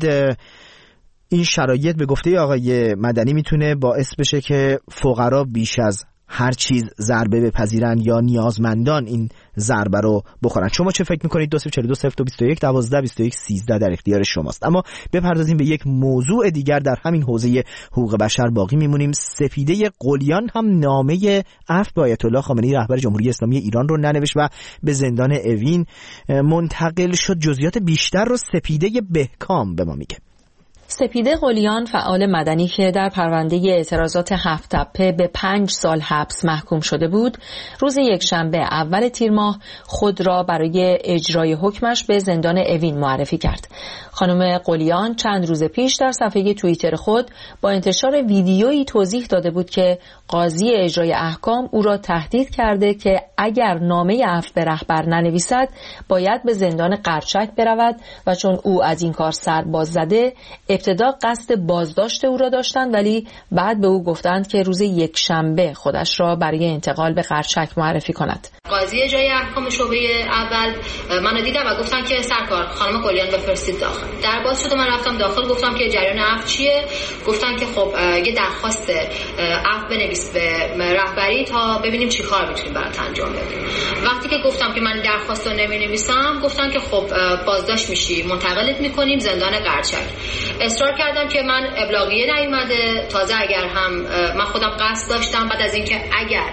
این شرایط به گفته آقای مدنی میتونه باعث بشه که فقرا بیش از هر چیز ضربه بپذیرن یا نیازمندان این ضربه رو بخورن. شما چه فکر میکنید؟ دو صفر چهار دو صفر دو بیست و یک دوازده بیست و یک سیزده در اختیار شماست. اما بپردازیم به یک موضوع دیگر در همین حوزه حقوق بشر باقی میمونیم. سپیده قلیان هم نامه عفو به آیت الله خامنه‌ای رهبر جمهوری اسلامی ایران رو ننوشت و به زندان اوین منتقل شد. جزئیات بیشتر رو سپیده بهکام به ما میگه. سپیده قلیان فعال مدنی که در پرونده اعتراضات هفت تپه به پنج سال حبس محکوم شده بود، روز یکشنبه اول تیر ماه خود را برای اجرای حکمش به زندان اوین معرفی کرد. خانم قلیان چند روز پیش در صفحه توییتر خود با انتشار ویدیویی توضیح داده بود که قاضی اجرای احکام او را تهدید کرده که اگر نامه عفو به رهبر ننویسد باید به زندان قرچک برود و چون او از این کار سر باز زده ابتدا قصد بازداشت او را داشتند، ولی بعد به او گفتند که روز یکشنبه خودش را برای انتقال به قرچک معرفی کند. قاضی اجرای احکام شعبه اول منو دیدن و گفتن که سرکار خانم قلیان بفرستید داخل. در باز شد من رفتم داخل، گفتم که جریان عفو چیه؟ گفتن که خب یه درخواست عفو بنویس به رهبری تا ببینیم چی کار میتونیم برات انجام بدیم. وقتی که گفتم که من درخواست رو نمی‌نویسم، گفتن که خب بازداشت میشی، منتقلت میکنیم زندان قرچک. اصرار کردم که من ابلاغیه نیومده، تازه اگر هم من خودم قصد داشتم بعد از اینکه اگر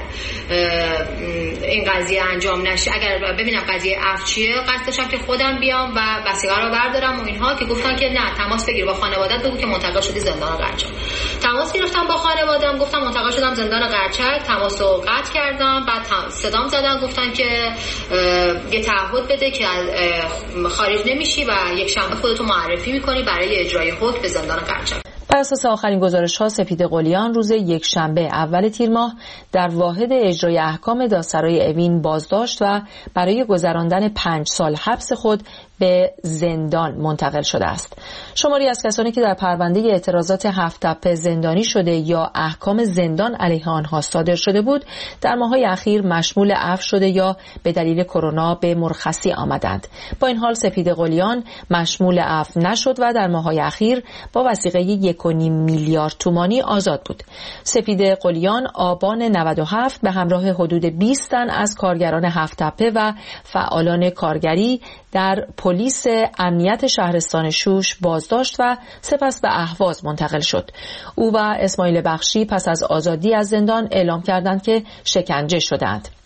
این قضیه انجام نشه، اگر ببینم قضیه عفو چیه، قصد داشتم که خودم بیام و وثیقه رو بردارم و اینها، که گفتن که نه تماس بگیر با خانواده‌ات، بگو که منتقل شدی زندان قرچک. تماس گرفتم با خانواده‌ام، گفتم منتقل شدم زندان قرچک، تماس رو قطع کردم. بعد صدام زدن گفتن که یه تعهد بده که خارج نمیشی و یک شنبه خودتو معرفی میکنی برای اجرای حکم به زندان قرچک. بر اساس آخرین گزارش‌ها سپیده قلیان روز یکشنبه اول تیر ماه در واحد اجرای احکام دادسرای اوین بازداشت و برای گذراندن پنج سال حبس خود به زندان منتقل شده است. شماری از کسانی که در پرونده اعتراضات هفت تپه زندانی شده یا احکام زندان علیه آنها صادر شده بود، در ماه‌های اخیر مشمول عفو شده یا به دلیل کرونا به مرخصی آمدند. با این حال سپیده قلیان مشمول عفو نشد و در ماه‌های اخیر با وثیقه یک و نیم میلیارد تومانی آزاد بود. سپیده قلیان آبان نود و هفت به همراه حدود بیست تن از کارگران هفت تپه و فعالان کارگری در پلیس امنیت شهرستان شوش بازداشت و سپس به اهواز منتقل شد. او و اسماعیل بخشی پس از آزادی از زندان اعلام کردند که شکنجه شدند.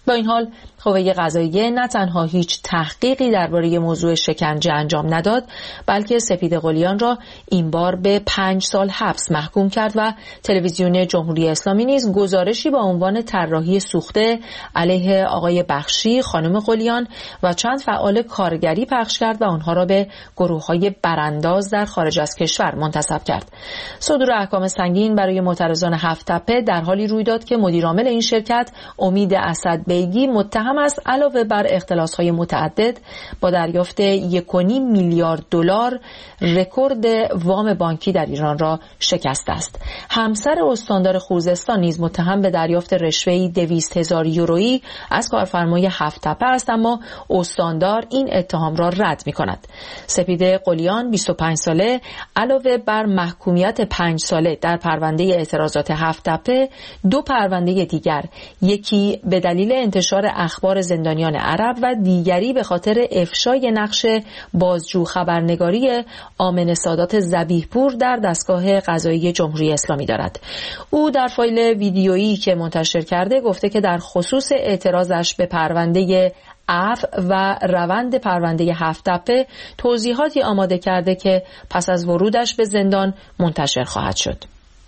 با این حال قوه قضاییه نه تنها هیچ تحقیقی درباره موضوع شکنجه انجام نداد، بلکه سپید قلیان را این بار به پنج سال حبس محکوم کرد و تلویزیون جمهوری اسلامی نیز گزارشی با عنوان طراحی سوخته علیه آقای بخشی، خانم قلیان و چند فعال کارگری پخش کرد و آنها را به گروه‌های برانداز در خارج از کشور منتسب کرد. صدور احکام سنگین برای معترضان هفت تپه در حالی روی داد که مدیرعامل این شرکت امید اسدبیگی متهم است علاوه بر اختلاس‌های متعدد با دریافت یک و نیم میلیارد دلار رکورد وام بانکی در ایران را شکسته است. همسر استاندار خوزستان نیز متهم به دریافت رشوه‌ای دویست هزار یورویی از کارفرمای هفت تپه است، اما استاندار این اتهام را رد می‌کند. سپید قلیان بیست و پنج ساله علاوه بر محکومیت پنج ساله در پرونده اعتراضات هفت تپه، دو پرونده دیگر، یکی به دلیل انتشار اخبار زندانیان عرب و دیگری به خاطر افشای نقش بازجو خبرنگاری آمن سادات ذبیحپور در دستگاه قضایی جمهوری اسلامی دارد. او در فایل ویدیویی که منتشر کرده گفته که در خصوص اعتراضش به پرونده عفو و روند پرونده هفت تپه توضیحاتی آماده کرده که پس از ورودش به زندان منتشر خواهد شد.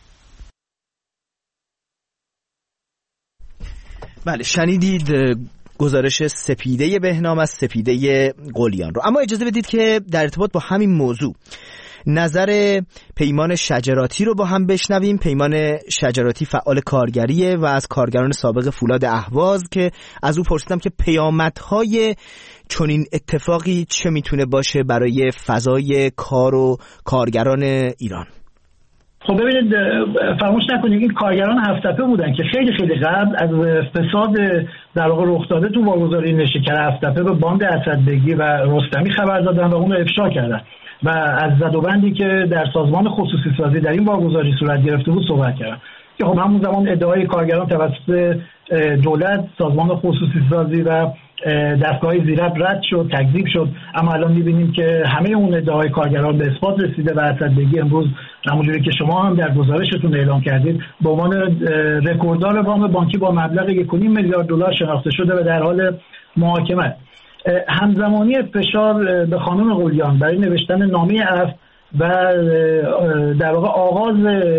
بله، شنیدید گزارش سپیده بهنام از سپیده قلیان رو. اما اجازه بدید که در ارتباط با همین موضوع نظر پیمان شجراتی رو با هم بشنویم. پیمان شجراتی فعال کارگریه و از کارگران سابق فولاد اهواز که از او پرسیدم که پیامدهای چنین اتفاقی چه میتونه باشه برای فضای کار و کارگران ایران. خب ببینید، فراموش نکنید این کارگران هفت تپه بودن که خیلی خیلی قبل از فساد در واقع رخ داده تو واگذاری نشکر هفت تپه به باند اسدبگی و رستمی خبر دادن و اون رو افشا کردن و از زدوبندی که در سازمان خصوصی سازی در این واگذاری صورت گرفته بود صحبت کردن که خب همون زمان ادعای کارگران توسط دولت، سازمان خصوصی سازی و دستگاه زیرب رد شد، تکذیب شد. اما الان می‌بینیم که همه اون ادعای کارگران به اثبات رسیده و اسدبگی امروز همونجوری که شما هم در گزارشتون اعلام کردید به عنوان رکورددار وام بانکی با مبلغ یک و نیم میلیارد دلار شناخته شده و در حال محاکمه. همزمانی فشار به خانم قلیان برای نوشتن نامه عفو و در واقع آغاز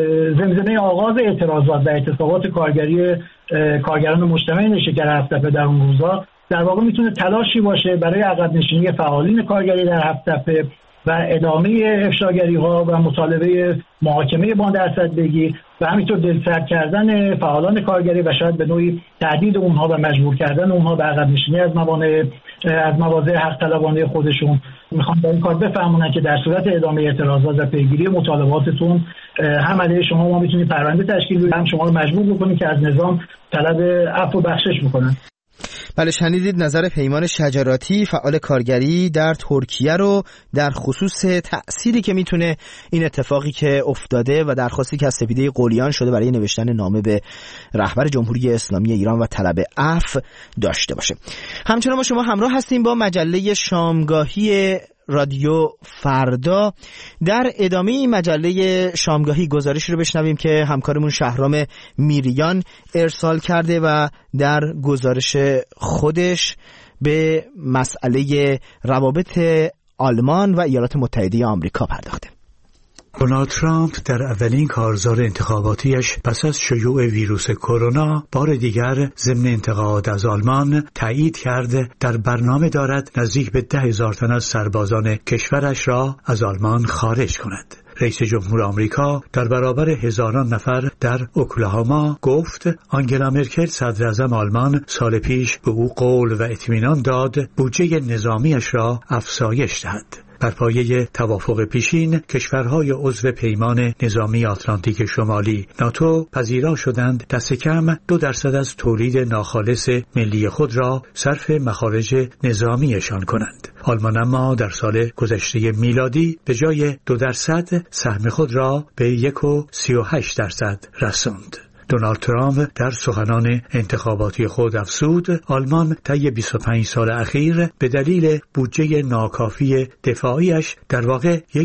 زمزمه آغاز اعتراضات و اعتصابات کارگری کارگران مجتمع نشکر هفت تپه در اون روزها در واقع میتونه تلاشی باشه برای عقب نشینی فعالین کارگری در هفت تپه و ادامه افشاگری ها و مطالبه محاکمه باند اسدبگی و همینطور دلسرد کردن فعالان کارگری و شاید به نوعی تهدید اونها و مجبور کردن اونها به عقب نشینی از موانع از مواضع حق طلبانه خودشون. میخوام با این کار بفهمونن که در صورت ادامه اعتراضات و پیگیری مطالباتتون هم علیه شما ما میتونیم پرونده تشکیل بدیم، هم شما رو مجبور بکنیم که از نظام طلب عفو و بخشش بکنن. بله، شنیدید نظر پیمان شجراتی فعال کارگری در ترکیه رو در خصوص تأثیری که میتونه این اتفاقی که افتاده و درخواستی که از سپیده قلیان شده برای نوشتن نامه به رهبر جمهوری اسلامی ایران و طلب عفو داشته باشه. همچنان ما شما همراه هستیم با مجله شامگاهی رادیو فردا. در ادامه این مجله شامگاهی گزارشی رو بشنویم که همکارمون شهرام میریان ارسال کرده و در گزارش خودش به مسئله روابط آلمان و ایالات متحده آمریکا پرداخته. دونالد ترامپ در اولین کارزار انتخاباتیش پس از شیوع ویروس کرونا بار دیگر ضمن انتقاد از آلمان تایید کرد در برنامه دارد نزدیک به ده هزار تن از سربازان کشورش را از آلمان خارج کند. رئیس جمهور آمریکا در برابر هزاران نفر در اوکلاهاما گفت آنگلا مرکل صدر اعظم آلمان سال پیش به او قول و اطمینان داد بودجه نظامیش را افزایش دهد. بر پایه توافق پیشین کشورهای عضو پیمان نظامی آتلانتیک شمالی ناتو پذیرا شدند دست کم دو درصد از تولید ناخالص ملی خود را صرف مخارج نظامیشان کنند. آلمان اما در سال گذشته میلادی به جای دو درصد سهم خود را به یک و سی و هشت درصد رساند. دونالد ترامپ در سخنان انتخاباتی خود افزود آلمان طی بیست و پنج سال اخیر به دلیل بودجه ناکافی دفاعیش در واقع یک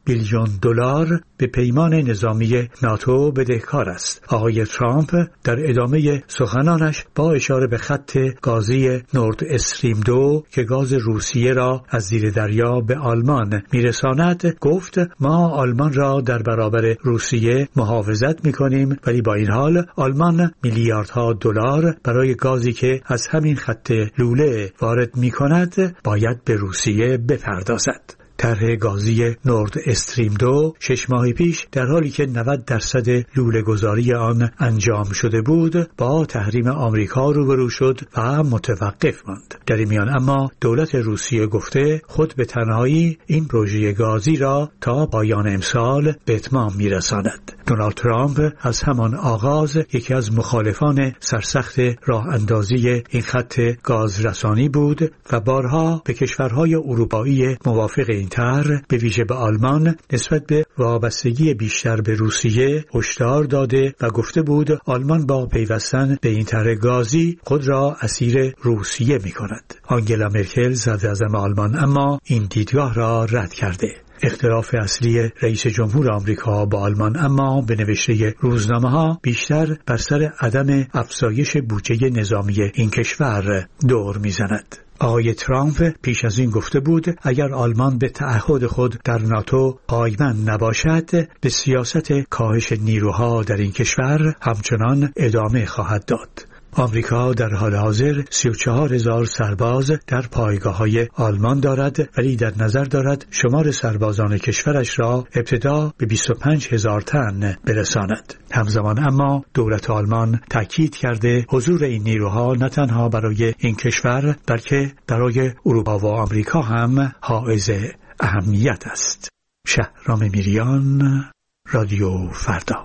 بیلیون دلار به پیمان نظامی ناتو بدهکار است. آقای ترامپ در ادامه سخنانش با اشاره به خط گازی نورد استریم دو که گاز روسیه را از زیر دریا به آلمان میرساند گفت ما آلمان را در برابر روسیه محافظت میکنیم، ولی با این حال آلمان میلیاردها دلار برای گازی که از همین خط لوله وارد میکند باید به روسیه بپردازد. طرح گازی نورد استریم دو شش ماه پیش در حالی که نود درصد لوله گذاری آن انجام شده بود با تحریم آمریکا روبرو شد و متوقف ماند. در این میان اما دولت روسیه گفته خود به تنهایی این پروژه گازی را تا پایان امسال به اتمام میرساند. دونالد ترامپ از همان آغاز یکی از مخالفان سرسخت راه اندازی این خط گاز رسانی بود و بارها به کشورهای اروپایی موافق این طرح به ویژه به آلمان نسبت به وابستگی بیشتر به روسیه هشدار داده و گفته بود آلمان با پیوستن به این طرح گازی خود را اسیر روسیه می کند. آنگلا مرکل صدر اعظم آلمان اما این دیدگاه را رد کرده. اختلاف اصلی رئیس جمهور آمریکا با آلمان اما به نوشته روزنامه‌ها بیشتر بر سر عدم افزایش بودجه نظامی این کشور دور می‌زند. آقای ترامپ پیش از این گفته بود اگر آلمان به تعهد خود در ناتو پایبند نباشد به سیاست کاهش نیروها در این کشور همچنان ادامه خواهد داد. آمریکا در حال حاضر سی و چهار هزار سرباز در پایگاه‌های آلمان دارد، ولی در نظر دارد شمار سربازان کشورش را ابتدا به بیست و پنج هزار تن برساند. همزمان اما دولت آلمان تاکید کرده حضور این نیروها نه تنها برای این کشور بلکه برای اروپا و آمریکا هم حائز اهمیت است. شهرام میریان، رادیو فردا.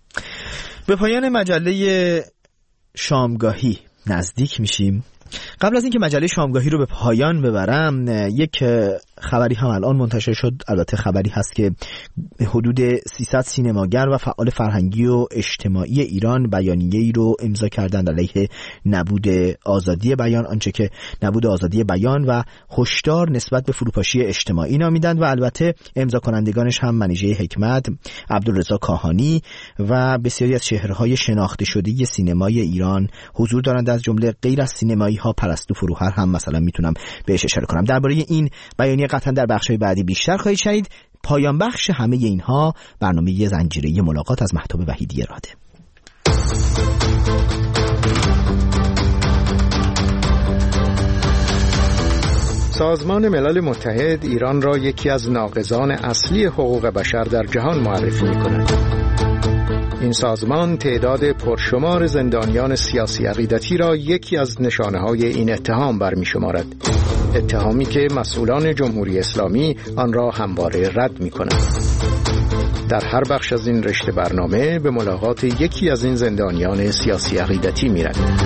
به پایان مجله شامگاهی نزدیک میشیم. قبل از اینکه مجله شامگاهی رو به پایان ببرم یک خبری هم الان منتشر شد، البته خبری هست که حدود سیصد سینماگر و فعال فرهنگی و اجتماعی ایران بیانیه‌ای رو امضا کردند علیه نبود آزادی بیان، آنچه که نبود آزادی بیان و هشدار نسبت به فروپاشی اجتماعی نامیدند و البته امضا کنندگانش هم منیژه حکمت، عبدالرضا کاهانی و بسیاری از چهره‌های شناخته شده سینمای ایران حضور دارند. از جمله غیر از سینمایی ها پرستو فروهر هم مثلا میتونم بهش اشاره کنم. درباره این بیانیه قطعا در بخش‌های بعدی بیشتر خواهید شنید. پایان بخش همه اینها برنامه زنجیره ملاقات از مهتاب وحیدی اراده. سازمان ملل متحد ایران را یکی از ناقضان اصلی حقوق بشر در جهان معرفی می‌کند. این سازمان تعداد پرشمار زندانیان سیاسی عقیدتی را یکی از نشانه‌های این اتهام برمی‌شمارد. اتهامی که مسئولان جمهوری اسلامی آن را همواره رد می‌کنند. در هر بخش از این رشته برنامه به ملاقات یکی از این زندانیان سیاسی عقیدتی می‌رویم.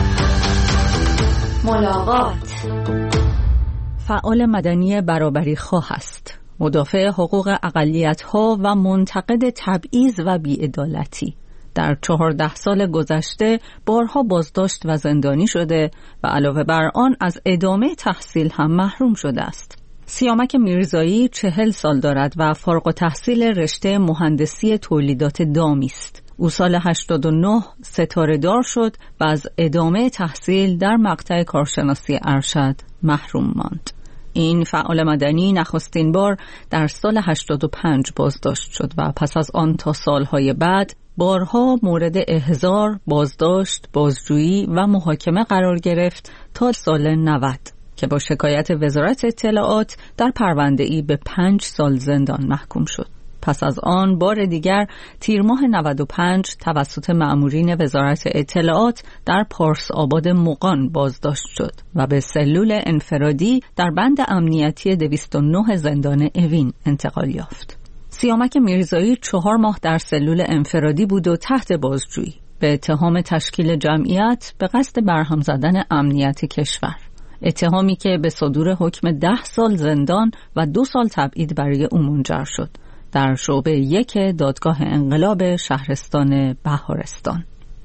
ملاقات فعال مدنی برابری خواه است، مدافع حقوق اقلیت‌ها و منتقد تبعیض و بی‌عدالتی. در چهارده سال گذشته بارها بازداشت و زندانی شده و علاوه بر آن از ادامه تحصیل هم محروم شده است. سیامک میرزایی چهل سال دارد و فارغ التحصیل رشته مهندسی تولیدات دامی است. او سال هشتاد و نه ستاره دار شد و از ادامه تحصیل در مقطع کارشناسی ارشد محروم ماند. این فعال مدنی نخستین بار در سال هشتاد و پنج بازداشت شد و پس از آن تا سالهای بعد بارها مورد احضار، بازداشت، بازجویی و محاکمه قرار گرفت تا سال نود که با شکایت وزارت اطلاعات در پرونده‌ای به پنج سال زندان محکوم شد. پس از آن بار دیگر تیر ماه نود و پنج توسط مأمورین وزارت اطلاعات در پارس آباد مغان بازداشت شد و به سلول انفرادی در بند امنیتی دویست و نه زندان اوین انتقال یافت. سیامک میرزایی چهار ماه در سلول انفرادی بود و تحت بازجویی به اتهام تشکیل جمعیت به قصد برهم زدن امنیت کشور، اتهامی که به صدور حکم ده سال زندان و دو سال تبعید برای او منجر شد در شعبه یک دادگاه انقلاب شهرستان بهارستان.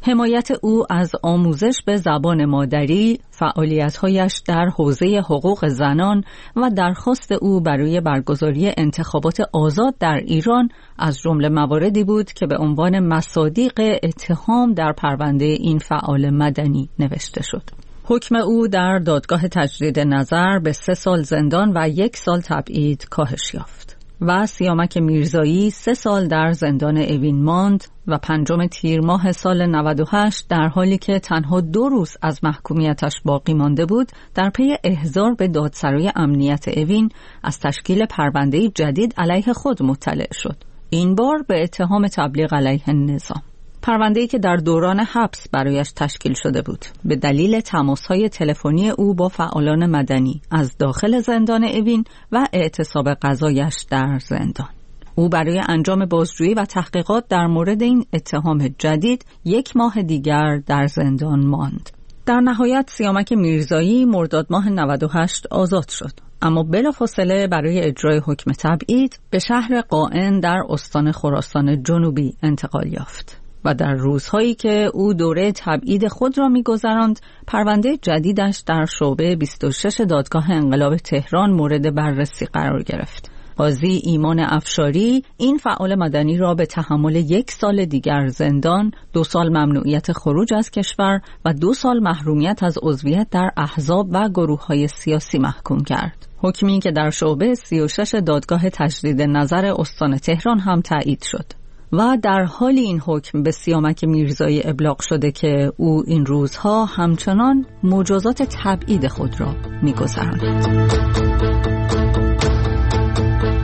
حمایت او از آموزش به زبان مادری، فعالیت‌هایش در حوزه حقوق زنان و درخواست او برای برگزاری انتخابات آزاد در ایران از جمله مواردی بود که به عنوان مصادیق اتهام در پرونده این فعال مدنی نوشته شد. حکم او در دادگاه تجدید نظر به سه سال زندان و یک سال تبعید کاهش یافت و سیامک میرزایی سه سال در زندان اوین ماند و پنجم تیر ماه سال نود و هشت در حالی که تنها دو روز از محکومیتش باقی مانده بود در پی احضار به دادسرای امنیت اوین از تشکیل پرونده جدید علیه خود مطلع شد، این بار به اتهام تبلیغ علیه نظام. پرونده‌ای که در دوران حبس برایش تشکیل شده بود به دلیل تماس‌های تلفنی او با فعالان مدنی از داخل زندان اوین و اعتصاب قضایش در زندان. او برای انجام بازجویی و تحقیقات در مورد این اتهام جدید یک ماه دیگر در زندان ماند. در نهایت سیامک میرزایی مرداد ماه نود و هشت آزاد شد، اما بلافاصله برای اجرای حکم تبعید به شهر قائن در استان خراسان جنوبی انتقال یافت و در روزهایی که او دوره تبعید خود را می‌گذراند، پرونده جدیدش در شعبه بیست و شش دادگاه انقلاب تهران مورد بررسی قرار گرفت. قاضی ایمان افشاری این فعال مدنی را به تحمل یک سال دیگر زندان، دو سال ممنوعیت خروج از کشور و دو سال محرومیت از عضویت در احزاب و گروه‌های سیاسی محکوم کرد. حکمی که در شعبه سی و شش دادگاه تجدید نظر استان تهران هم تایید شد. و در حال این حکم به سیامک میرزایی ابلاغ شده که او این روزها همچنان مجازات تبعید خود را می‌گذراند.